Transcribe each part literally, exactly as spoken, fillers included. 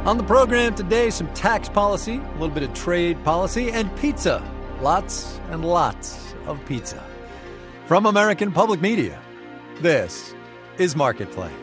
On the program today, some tax policy, a little bit of trade policy, and pizza. Lots and lots of pizza. From American Public Media, this is Marketplace.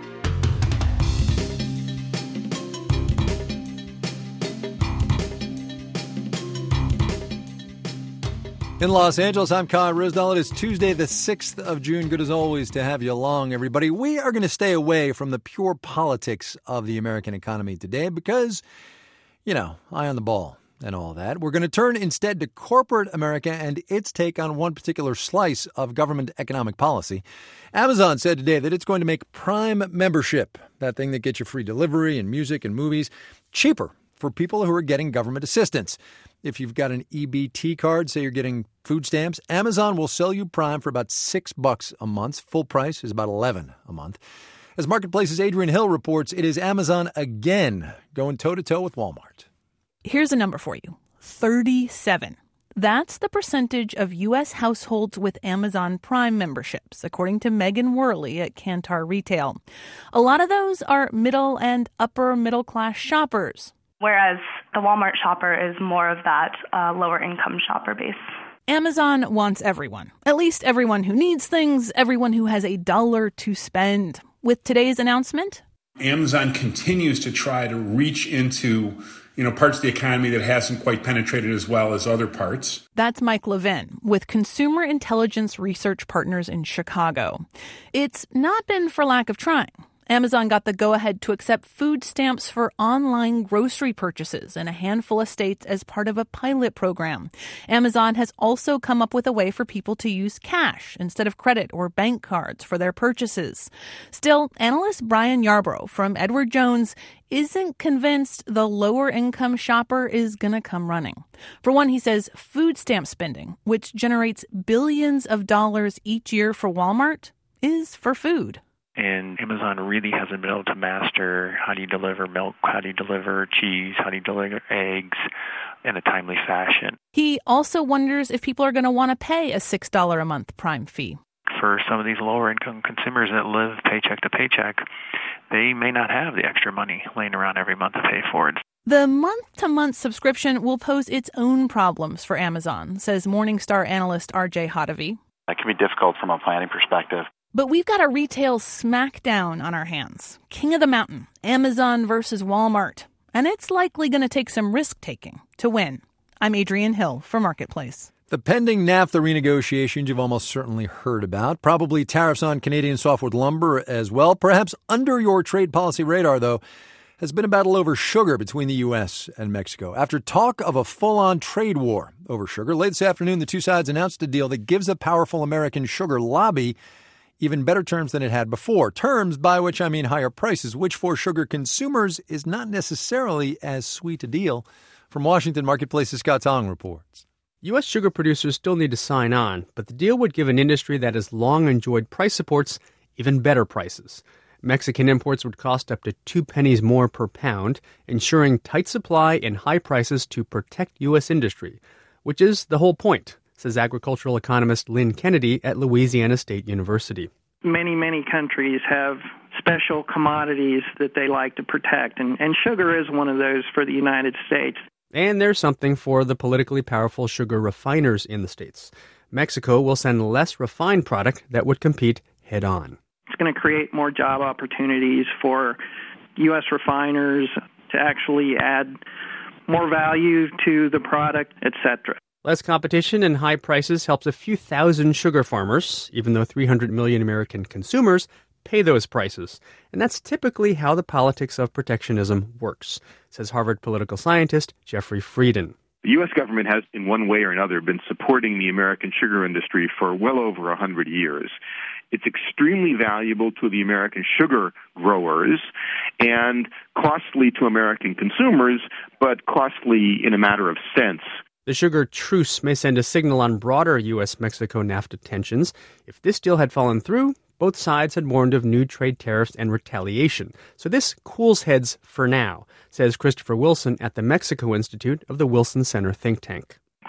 In Los Angeles, I'm Kai Ryssdal. It is Tuesday, the sixth of June. Good as always to have you along, everybody. We are going to stay away from the pure politics of the American economy today because, you know, eye on the ball and all that. We're going to turn instead to corporate America and its take on one particular slice of government economic policy. Amazon said today that it's going to make Prime membership, that thing that gets you free delivery and music and movies, cheaper for people who are getting government assistance. If you've got an E B T card, say you're getting food stamps, Amazon will sell you Prime for about six bucks a month. Full price is about eleven a month. As Marketplace's Adrian Hill reports, it is Amazon again going toe-to-toe with Walmart. Here's a number for you. thirty-seven. That's the percentage of U S households with Amazon Prime memberships, according to Megan Worley at Kantar Retail. A lot of those are middle and upper middle class shoppers. Whereas the Walmart shopper is more of that uh, lower income shopper base. Amazon wants everyone, at least everyone who needs things, everyone who has a dollar to spend. With today's announcement, Amazon continues to try to reach into, you know, parts of the economy that hasn't quite penetrated as well as other parts. That's Mike Levin with Consumer Intelligence Research Partners in Chicago. It's not been for lack of trying. Amazon got the go-ahead to accept food stamps for online grocery purchases in a handful of states as part of a pilot program. Amazon has also come up with a way for people to use cash instead of credit or bank cards for their purchases. Still, analyst Brian Yarbrough from Edward Jones isn't convinced the lower-income shopper is going to come running. For one, he says food stamp spending, which generates billions of dollars each year for Walmart, is for food. And Amazon really hasn't been able to master how do you deliver milk, how do you deliver cheese, how do you deliver eggs in a timely fashion. He also wonders if people are going to want to pay a six dollars a month Prime fee. For some of these lower-income consumers that live paycheck to paycheck, they may not have the extra money laying around every month to pay for it. The month-to-month subscription will pose its own problems for Amazon, says Morningstar analyst R J Hottovy. It can be difficult from a planning perspective. But we've got a retail smackdown on our hands. King of the Mountain, Amazon versus Walmart. And it's likely going to take some risk-taking to win. I'm Adrian Hill for Marketplace. The pending NAFTA renegotiations you've almost certainly heard about. Probably tariffs on Canadian softwood lumber as well. Perhaps under your trade policy radar, though, has been a battle over sugar between the U S and Mexico. After talk of a full-on trade war over sugar, late this afternoon, the two sides announced a deal that gives a powerful American sugar lobby even better terms than it had before. Terms by which I mean higher prices, which for sugar consumers is not necessarily as sweet a deal. From Washington, Marketplace's Scott Tong reports. U S sugar producers still need to sign on, but the deal would give an industry that has long enjoyed price supports even better prices. Mexican imports would cost up to two pennies more per pound, ensuring tight supply and high prices to protect U S industry, which is the whole point, says agricultural economist Lynn Kennedy at Louisiana State University. Many, many countries have special commodities that they like to protect, and, and sugar is one of those for the United States. And there's something for the politically powerful sugar refiners in the states. Mexico will send less refined product that would compete head-on. It's going to create more job opportunities for U S refiners to actually add more value to the product, et cetera. Less competition and high prices helps a few thousand sugar farmers, even though three hundred million American consumers pay those prices. And that's typically how the politics of protectionism works, says Harvard political scientist Jeffrey Frieden. The U S government has, in one way or another, been supporting the American sugar industry for well over one hundred years. It's extremely valuable to the American sugar growers and costly to American consumers, but costly in a matter of cents. The sugar truce may send a signal on broader U S Mexico NAFTA tensions. If this deal had fallen through, both sides had warned of new trade tariffs and retaliation. So this cools heads for now, says Christopher Wilson at the Mexico Institute of the Wilson Center think tank.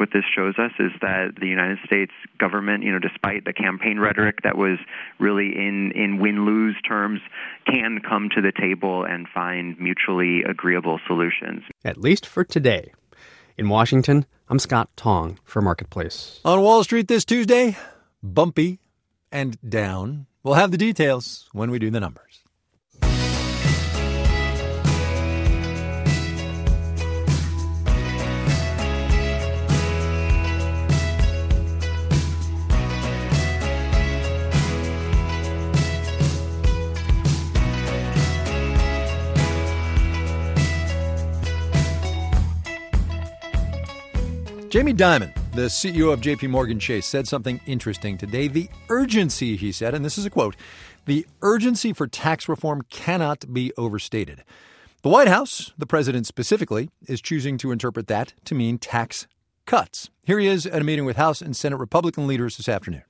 what this shows us is that the United States government, you know, despite the campaign rhetoric that was really in, in win-lose terms, can come to the table and find mutually agreeable solutions. At least for today. In Washington, I'm Scott Tong for Marketplace. On Wall Street this Tuesday, bumpy and down. We'll have the details when we do the numbers. Jamie Dimon, the C E O of J P Morgan Chase, said something interesting today. The urgency, he said, and this is a quote, the urgency for tax reform cannot be overstated. The White House, the president specifically, is choosing to interpret that to mean tax cuts. Here he is at a meeting with House and Senate Republican leaders this afternoon.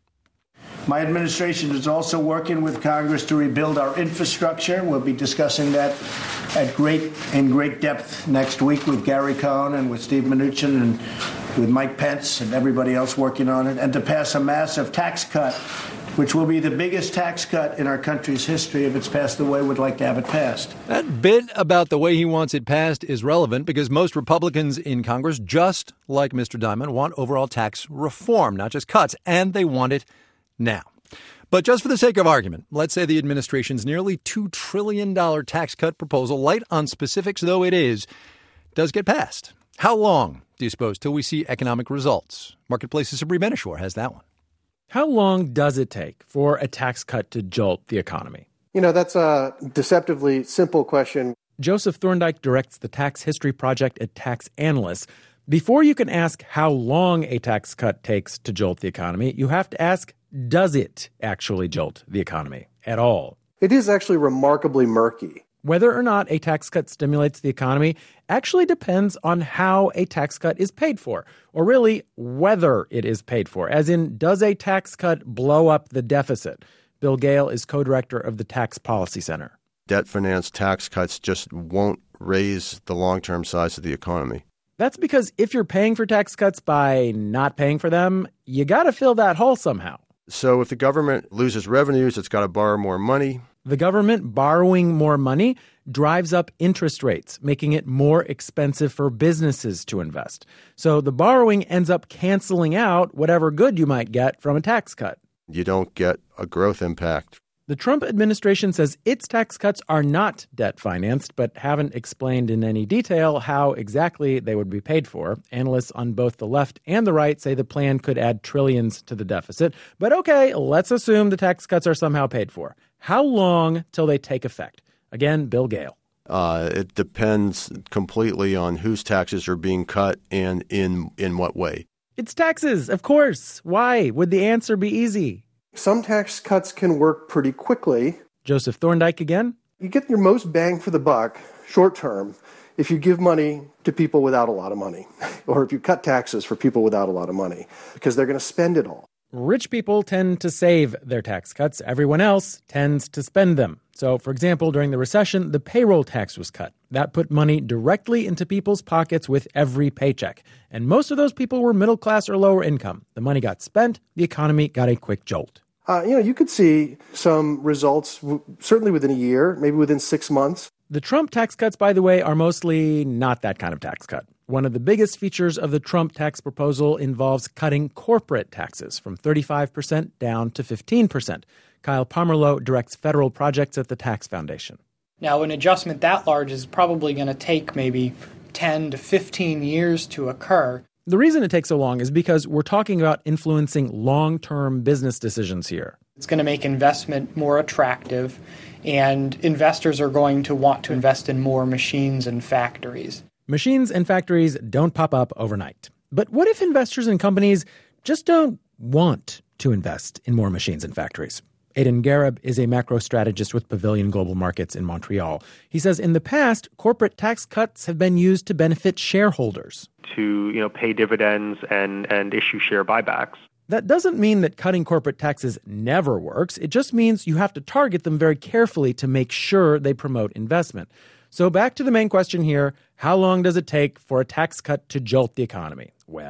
My administration is also working with Congress to rebuild our infrastructure. We'll be discussing that at great in great depth next week with Gary Cohn and with Steve Mnuchin and with Mike Pence and everybody else working on it, and to pass a massive tax cut, which will be the biggest tax cut in our country's history if it's passed the way we'd like to have it passed. That bit about the way he wants it passed is relevant because most Republicans in Congress, just like Mister Dimon, want overall tax reform, not just cuts, and they want it now. But just for the sake of argument, let's say the administration's nearly two trillion dollars tax cut proposal, light on specifics though it is, does get passed. How long, do you suppose, till we see economic results? Marketplace's Sabri Ben-Achour has that one. How long does it take for a tax cut to jolt the economy? You know, that's a deceptively simple question. Joseph Thorndike directs the Tax History Project at Tax Analysts. Before you can ask how long a tax cut takes to jolt the economy, you have to ask, does it actually jolt the economy at all? It is actually remarkably murky. Whether or not a tax cut stimulates the economy actually depends on how a tax cut is paid for, or really whether it is paid for, as in, does a tax cut blow up the deficit? Bill Gale is co-director of the Tax Policy Center. Debt-financed tax cuts just won't raise the long-term size of the economy. That's because if you're paying for tax cuts by not paying for them, you got to fill that hole somehow. So if the government loses revenues, it's got to borrow more money. The government borrowing more money drives up interest rates, making it more expensive for businesses to invest. So the borrowing ends up canceling out whatever good you might get from a tax cut. You don't get a growth impact. The Trump administration says its tax cuts are not debt-financed, but haven't explained in any detail how exactly they would be paid for. Analysts on both the left and the right say the plan could add trillions to the deficit. But okay, let's assume the tax cuts are somehow paid for. How long till they take effect? Again, Bill Gale. Uh, it depends completely on whose taxes are being cut and in, in what way. It's taxes, of course. Why? Would the answer be easy? Some tax cuts can work pretty quickly. Joseph Thorndike again. You get your most bang for the buck, short term, if you give money to people without a lot of money, or if you cut taxes for people without a lot of money, because they're going to spend it all. Rich people tend to save their tax cuts. Everyone else tends to spend them. So, for example, during the recession, the payroll tax was cut. That put money directly into people's pockets with every paycheck. And most of those people were middle class or lower income. The money got spent. The economy got a quick jolt. Uh, you know, you could see some results, w- certainly within a year, maybe within six months. The Trump tax cuts, by the way, are mostly not that kind of tax cut. One of the biggest features of the Trump tax proposal involves cutting corporate taxes from thirty-five percent down to fifteen percent. Kyle Pomerleau directs federal projects at the Tax Foundation. Now, an adjustment that large is probably going to take maybe ten to fifteen years to occur. The reason it takes so long is because we're talking about influencing long-term business decisions here. It's going to make investment more attractive, and investors are going to want to invest in more machines and factories. Machines and factories don't pop up overnight. But what if investors and companies just don't want to invest in more machines and factories? Aidan Gareb is a macro strategist with Pavilion Global Markets in Montreal. He says in the past, corporate tax cuts have been used to benefit shareholders. To, you know, pay dividends and, and issue share buybacks. That doesn't mean that cutting corporate taxes never works. It just means you have to target them very carefully to make sure they promote investment. So back to the main question here, how long does it take for a tax cut to jolt the economy? Well,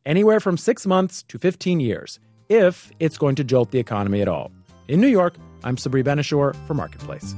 anywhere from six months to fifteen years, if it's going to jolt the economy at all. In New York, I'm Sabri Benishore for Marketplace.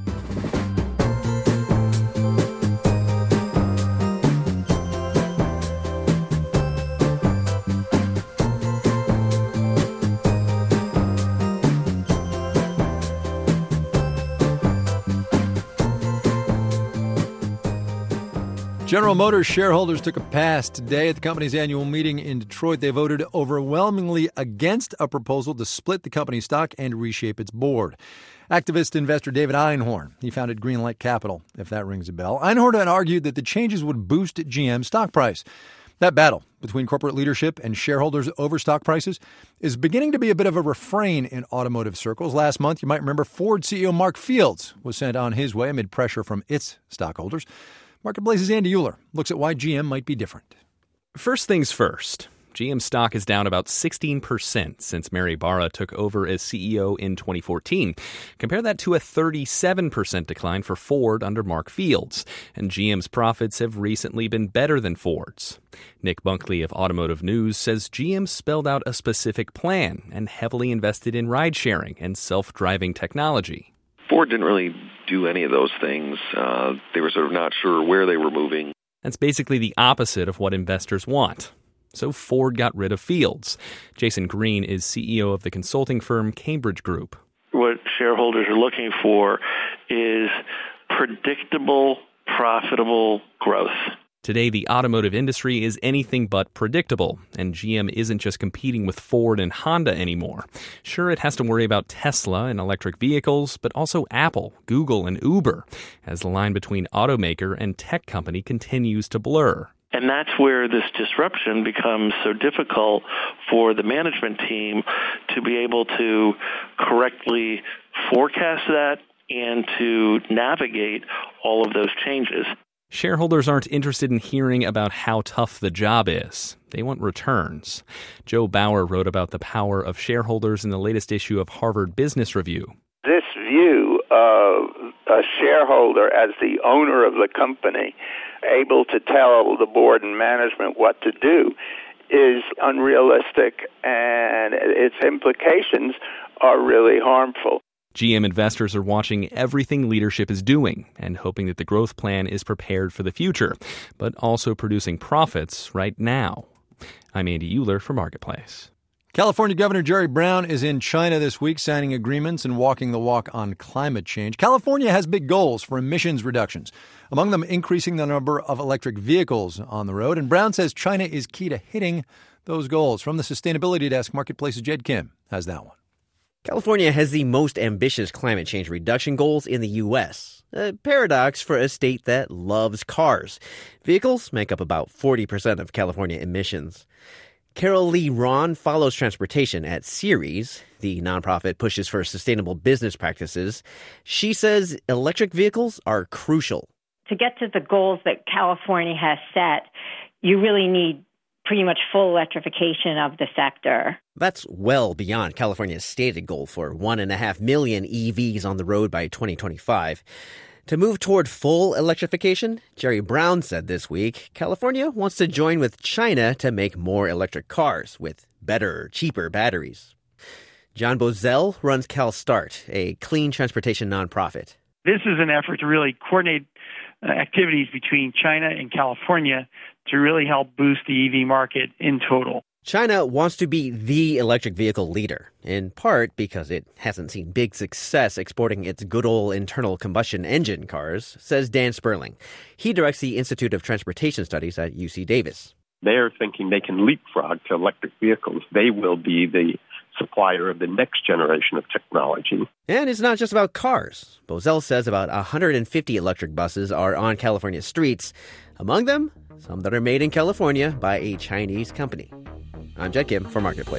General Motors shareholders took a pass today at the company's annual meeting in Detroit. They voted overwhelmingly against a proposal to split the company's stock and reshape its board. Activist investor David Einhorn, he founded Greenlight Capital, if that rings a bell. Einhorn had argued that the changes would boost G M's stock price. That battle between corporate leadership and shareholders over stock prices is beginning to be a bit of a refrain in automotive circles. Last month, you might remember Ford C E O Mark Fields was sent on his way amid pressure from its stockholders. Marketplace's Andy Euler looks at why G M might be different. First things first. G M stock is down about sixteen percent since Mary Barra took over as C E O in twenty fourteen. Compare that to a thirty-seven percent decline for Ford under Mark Fields. And G M's profits have recently been better than Ford's. Nick Bunkley of Automotive News says G M spelled out a specific plan and heavily invested in ride-sharing and self-driving technology. Ford didn't really do any of those things. Uh, they were sort of not sure where they were moving. That's basically the opposite of what investors want. So Ford got rid of Fields. Jason Green is C E O of the consulting firm Cambridge Group. What shareholders are looking for is predictable, profitable growth. Today, the automotive industry is anything but predictable, and G M isn't just competing with Ford and Honda anymore. Sure, it has to worry about Tesla and electric vehicles, but also Apple, Google, and Uber, as the line between automaker and tech company continues to blur. And that's where this disruption becomes so difficult for the management team to be able to correctly forecast that and to navigate all of those changes. Shareholders aren't interested in hearing about how tough the job is. They want returns. Joe Bauer wrote about the power of shareholders in the latest issue of Harvard Business Review. This view of a shareholder as the owner of the company, able to tell the board and management what to do, is unrealistic, and its implications are really harmful. G M investors are watching everything leadership is doing and hoping that the growth plan is prepared for the future, but also producing profits right now. I'm Andy Euler for Marketplace. California Governor Jerry Brown is in China this week signing agreements and walking the walk on climate change. California has big goals for emissions reductions, among them increasing the number of electric vehicles on the road. And Brown says China is key to hitting those goals. From the Sustainability Desk, Marketplace's Jed Kim has that one. California has the most ambitious climate change reduction goals in the U S, a paradox for a state that loves cars. Vehicles make up about forty percent of California emissions. Carol Lee Ron follows transportation at Ceres. The nonprofit pushes for sustainable business practices. She says electric vehicles are crucial. To get to the goals that California has set, you really need pretty much full electrification of the sector. That's well beyond California's stated goal for one and a half million E Vs on the road by twenty twenty-five. To move toward full electrification, Jerry Brown said this week, California wants to join with China to make more electric cars with better, cheaper batteries. John Bozell runs CalStart, a clean transportation nonprofit. This is an effort to really coordinate uh, activities between China and California to really help boost the E V market in total. China wants to be the electric vehicle leader, in part because it hasn't seen big success exporting its good old internal combustion engine cars, says Dan Sperling. He directs the Institute of Transportation Studies at U C Davis. They're thinking they can leapfrog to electric vehicles. They will be the supplier of the next generation of technology. And it's not just about cars. Bozell says about one hundred fifty electric buses are on California streets. Among them, some that are made in California by a Chinese company. I'm Jed Kim for Marketplace.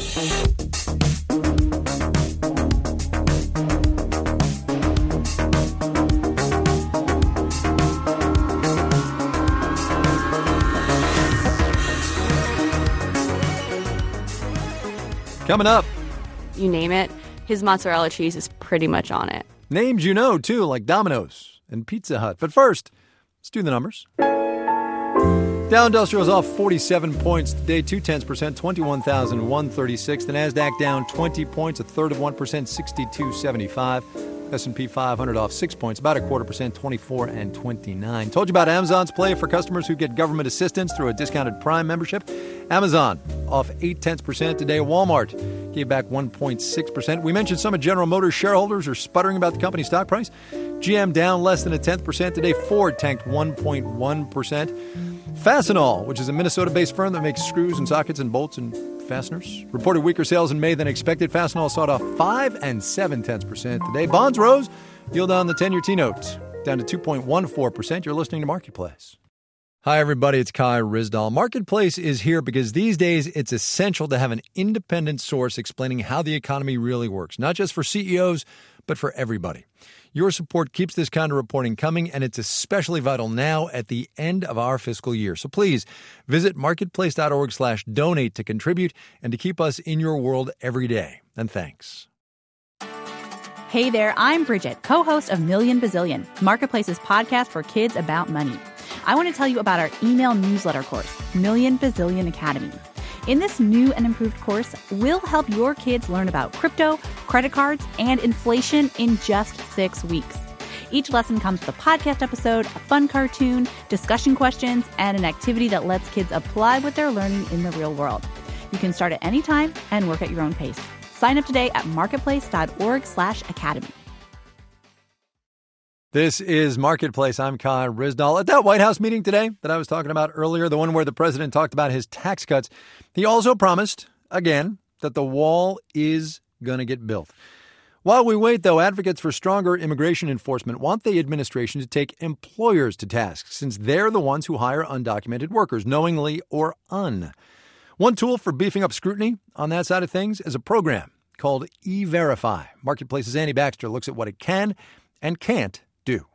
Coming up. You name it, his mozzarella cheese is pretty much on it. Names you know, too, like Domino's and Pizza Hut. But first, let's do the numbers. Dow Industrial's off forty-seven points today, two tenths percent, twenty-one thousand one hundred thirty-six. The Nasdaq down twenty points, a third of one percent, sixty-two seventy-five. S and P five hundred off six points, about a quarter percent, twenty-four and twenty-nine. Told you about Amazon's play for customers who get government assistance through a discounted Prime membership. Amazon off eight tenths percent today. Walmart gave back one point six percent. We mentioned some of General Motors shareholders are sputtering about the company's stock price. G M down less than a tenth percent today. Ford tanked one point one percent. Fastenal, which is a Minnesota-based firm that makes screws and sockets and bolts and fasteners, reported weaker sales in May than expected. Fastenal sawed off five and seven tenths percent today. Bonds rose. Yield on the ten-year T-note down to two point one four percent. You're listening to Marketplace. Hi, everybody. It's Kai Ryssdal. Marketplace is here because these days it's essential to have an independent source explaining how the economy really works, not just for C E Os, but for everybody. Your support keeps this kind of reporting coming, and it's especially vital now at the end of our fiscal year. So please visit marketplace.org slash donate to contribute and to keep us in your world every day. And thanks. Hey there, I'm Bridget, co-host of Million Bazillion, Marketplace's podcast for kids about money. I want to tell you about our email newsletter course, Million Bazillion Academy. In this new and improved course, we'll help your kids learn about crypto, credit cards, and inflation in just six weeks. Each lesson comes with a podcast episode, a fun cartoon, discussion questions, and an activity that lets kids apply what they're learning in the real world. You can start at any time and work at your own pace. Sign up today at marketplace.org slash academy. This is Marketplace. I'm Kai Ryssdal. At that White House meeting today that I was talking about earlier, the one where the president talked about his tax cuts, he also promised, again, that the wall is going to get built. While we wait, though, advocates for stronger immigration enforcement want the administration to take employers to task, since they're the ones who hire undocumented workers, knowingly or un. One tool for beefing up scrutiny on that side of things is a program called E-Verify. Marketplace's Annie Baxter looks at what it can and can't do.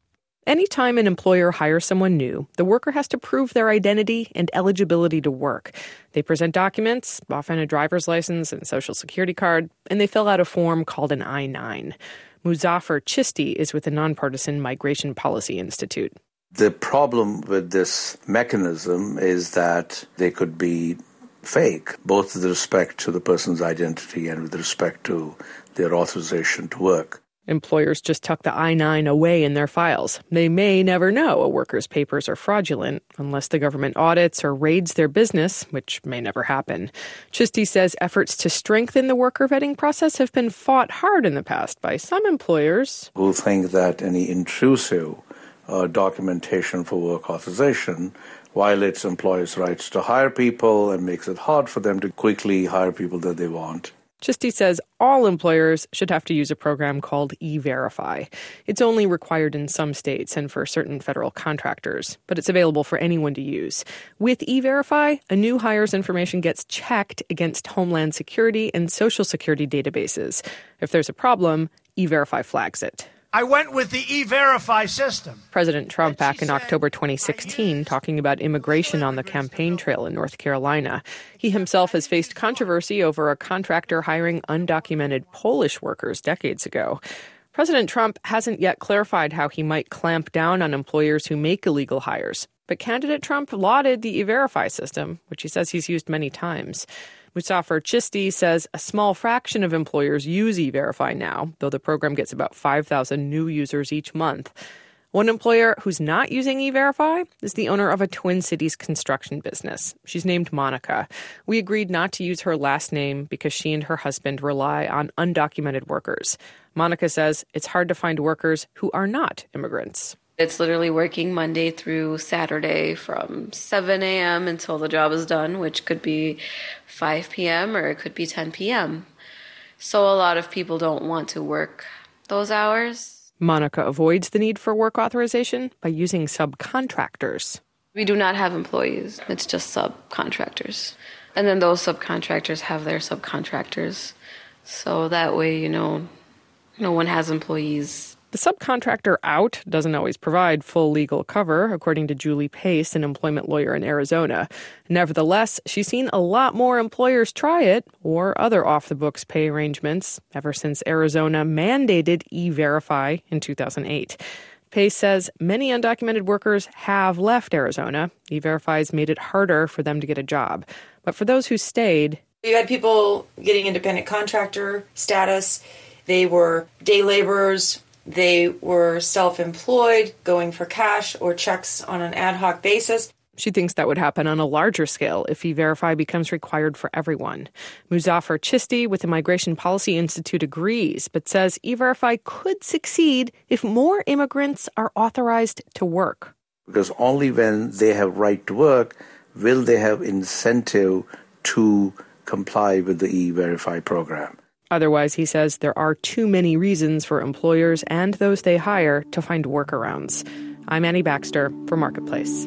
Anytime an employer hires someone new, the worker has to prove their identity and eligibility to work. They present documents, often a driver's license and social security card, and they fill out a form called an I nine. Muzaffar Chisti is with the Nonpartisan Migration Policy Institute. The problem with this mechanism is that they could be fake, both with respect to the person's identity and with respect to their authorization to work. Employers just tuck the I nine away in their files. They may never know a worker's papers are fraudulent unless the government audits or raids their business, which may never happen. Chisti says efforts to strengthen the worker vetting process have been fought hard in the past by some employers who think that any intrusive uh, documentation for work authorization violates employers' rights to hire people and makes it hard for them to quickly hire people that they want. Chisti says all employers should have to use a program called E-Verify. It's only required in some states and for certain federal contractors, but it's available for anyone to use. With E-Verify, a new hire's information gets checked against Homeland Security and Social Security databases. If there's a problem, E-Verify flags it. I went with the E-Verify system. President Trump back in October twenty sixteen talking about immigration on the campaign trail in North Carolina. He himself has faced controversy over a contractor hiring undocumented Polish workers decades ago. President Trump hasn't yet clarified how he might clamp down on employers who make illegal hires. But candidate Trump lauded the E-Verify system, which he says he's used many times. Muzaffar Chisti says a small fraction of employers use E-Verify now, though the program gets about five thousand new users each month. One employer who's not using E-Verify is the owner of a Twin Cities construction business. She's named Monica. We agreed not to use her last name because she and her husband rely on undocumented workers. Monica says it's hard to find workers who are not immigrants. It's literally working Monday through Saturday from seven a.m. until the job is done, which could be five p.m. or it could be ten p.m. So a lot of people don't want to work those hours. Monica avoids the need for work authorization by using subcontractors. We do not have employees. It's just subcontractors. And then those subcontractors have their subcontractors. So that way, you know, no one has employees. The subcontractor out doesn't always provide full legal cover, according to Julie Pace, an employment lawyer in Arizona. Nevertheless, she's seen a lot more employers try it or other off-the-books pay arrangements ever since Arizona mandated E-Verify in two thousand eight. Pace says many undocumented workers have left Arizona. E-Verify's made it harder for them to get a job. But for those who stayed... You had people getting independent contractor status. They were day laborers. They were self-employed, going for cash or checks on an ad hoc basis. She thinks that would happen on a larger scale if E-Verify becomes required for everyone. Muzaffar Chisti with the Migration Policy Institute agrees, but says E-Verify could succeed if more immigrants are authorized to work. Because only when they have right to work will they have incentive to comply with the E-Verify program. Otherwise, he says there are too many reasons for employers and those they hire to find workarounds. I'm Annie Baxter for Marketplace.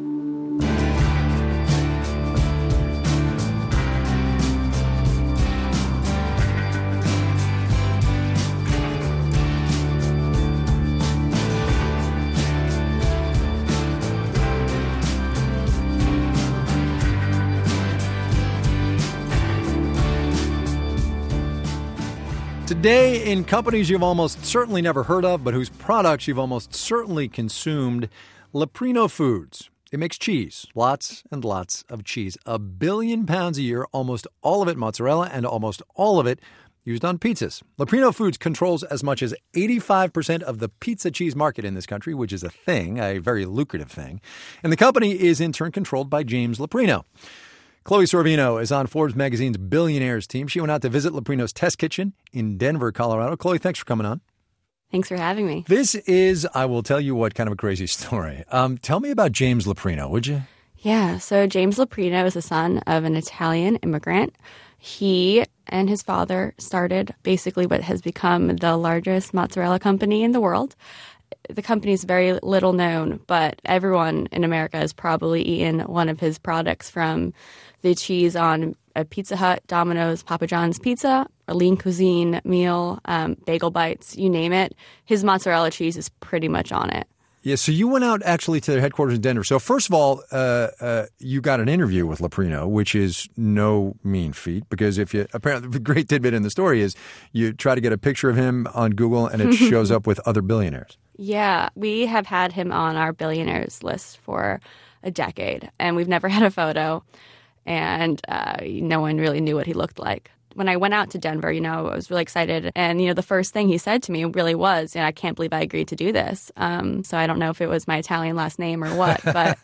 Today, in companies you've almost certainly never heard of, but whose products you've almost certainly consumed, Leprino Foods. It makes cheese, lots and lots of cheese. A billion pounds a year, almost all of it mozzarella, and almost all of it used on pizzas. Leprino Foods controls as much as eighty-five percent of the pizza cheese market in this country, which is a thing, a very lucrative thing. And the company is in turn controlled by James Leprino. Chloe Sorvino is on Forbes magazine's Billionaires team. She went out to visit Leprino's test kitchen in Denver, Colorado. Chloe, thanks for coming on. Thanks for having me. This is, I will tell you what, kind of a crazy story. Um, tell me about James Leprino, would you? Yeah, so James Leprino is the son of an Italian immigrant. He and his father started basically what has become the largest mozzarella company in the world. The company is very little known, but everyone in America has probably eaten one of his products, from the cheese on a Pizza Hut, Domino's, Papa John's Pizza, a Lean Cuisine meal, um, Bagel Bites, you name it. His mozzarella cheese is pretty much on it. Yeah, so you went out actually to their headquarters in Denver. So first of all, uh, uh, you got an interview with Leprino, which is no mean feat, because if you apparently the great tidbit in the story is you try to get a picture of him on Google and it shows up with other billionaires. Yeah, we have had him on our billionaires list for a decade, and we've never had a photo, and uh, no one really knew what he looked like. When I went out to Denver, you know, I was really excited. And, you know, the first thing he said to me really was, you know, I can't believe I agreed to do this. Um, so I don't know if it was my Italian last name or what, but...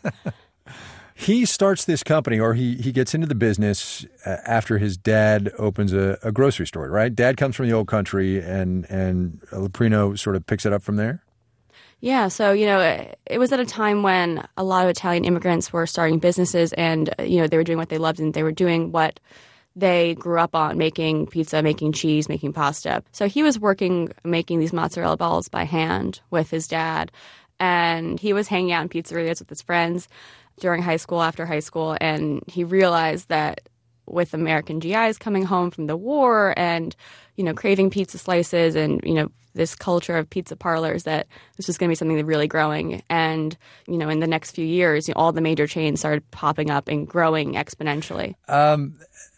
He starts this company, or he, he gets into the business uh, after his dad opens a, a grocery store, right? Dad comes from the old country, and, and Leprino sort of picks it up from there? Yeah, so, you know, it, it was at a time when a lot of Italian immigrants were starting businesses, and, you know, they were doing what they loved, and they were doing what they grew up on, making pizza, making cheese, making pasta. So he was working, making these mozzarella balls by hand with his dad, and he was hanging out in pizzerias with his friends during high school, after high school, and he realized that with American G Is coming home from the war and, you know, craving pizza slices and, you know, this culture of pizza parlors, that this was going to be something that's really growing. And, you know, in the next few years, you know, all the major chains started popping up and growing exponentially. Um,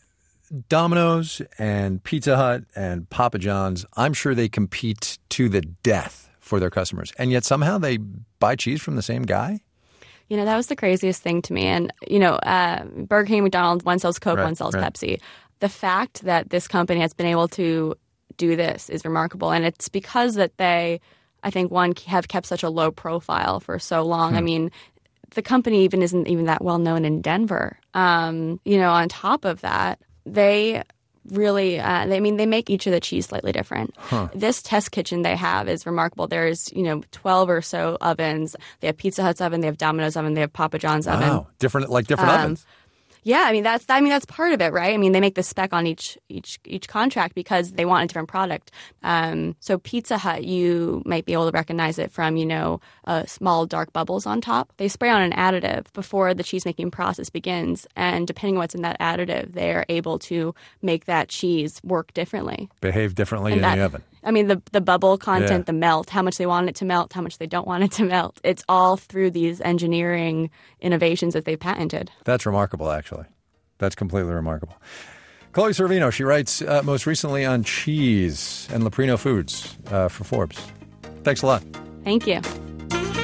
Domino's and Pizza Hut and Papa John's, I'm sure they compete to the death for their customers. And yet somehow they buy cheese from the same guy? You know, that was the craziest thing to me. And, you know, uh, Burger King, McDonald's, one sells Coke, Right, one sells right. Pepsi. The fact that this company has been able to do this is remarkable. And it's because that they, I think, one, have kept such a low profile for so long. Hmm. I mean, the company even isn't even that well known in Denver. Um, you know, on top of that, they really, uh, they, I mean, they make each of the cheese slightly different. Huh. This test kitchen they have is remarkable. There's, you know, twelve or so ovens. They have Pizza Hut's oven, they have Domino's oven, they have Papa John's oven. Wow, different, like different Um, ovens. Yeah, I mean that's I mean that's part of it, right? I mean they make the spec on each each each contract because they want a different product. Um, so Pizza Hut, you might be able to recognize it from, you know, uh, small dark bubbles on top. They spray on an additive before the cheese making process begins, and depending on what's in that additive, they are able to make that cheese work differently. Behave differently And in that- the oven. I mean, the the bubble content, Yeah. the melt, how much they want it to melt, how much they don't want it to melt. It's all through these engineering innovations that they've patented. That's remarkable, actually. That's completely remarkable. Chloe Sorvino, she writes uh, most recently on cheese and Leprino Foods uh, for Forbes. Thanks a lot. Thank you.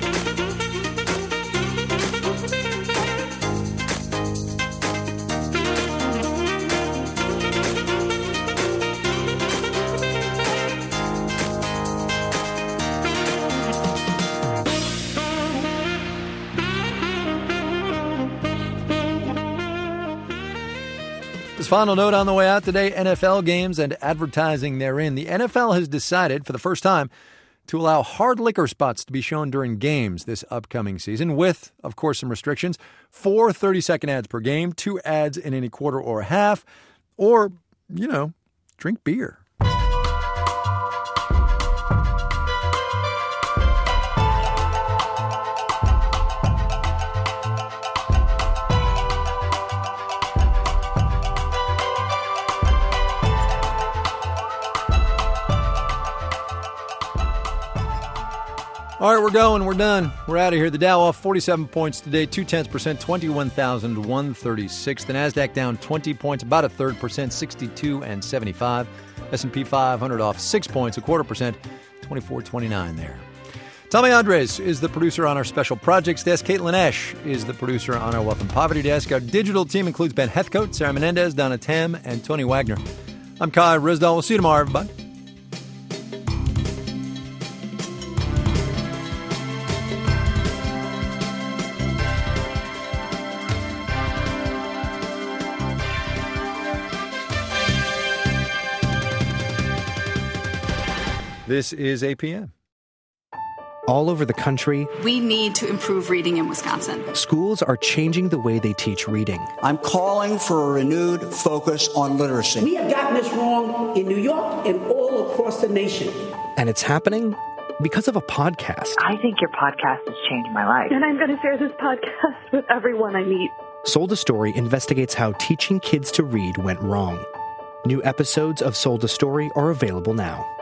final note on the way out today, N F L games and advertising therein. The N F L has decided for the first time to allow hard liquor spots to be shown during games this upcoming season with, of course, some restrictions. Four thirty-second ads per game, two ads in any quarter or half, or, you know, drink beer. All right, we're going. We're done. We're out of here. The Dow off forty-seven points today, two-tenths percent, twenty-one thousand one hundred thirty-six. The Nasdaq down twenty points, about a third percent, sixty-two and seventy-five. S and P five hundred off six points, a quarter percent, twenty-four twenty-nine there. Tommy Andres is the producer on our special projects desk. Caitlin Esch is the producer on our Wealth and Poverty desk. Our digital team includes Ben Heathcote, Sarah Menendez, Donna Tam, and Tony Wagner. I'm Kai Risdall. We'll see you tomorrow, everybody. This is A P M. All over the country, we need to improve reading in Wisconsin. Schools are changing the way they teach reading. I'm calling for a renewed focus on literacy. We have gotten this wrong in New York and all across the nation. And it's happening because of a podcast. I think your podcast has changed my life. And I'm going to share this podcast with everyone I meet. Sold a Story investigates how teaching kids to read went wrong. New episodes of Sold a Story are available now.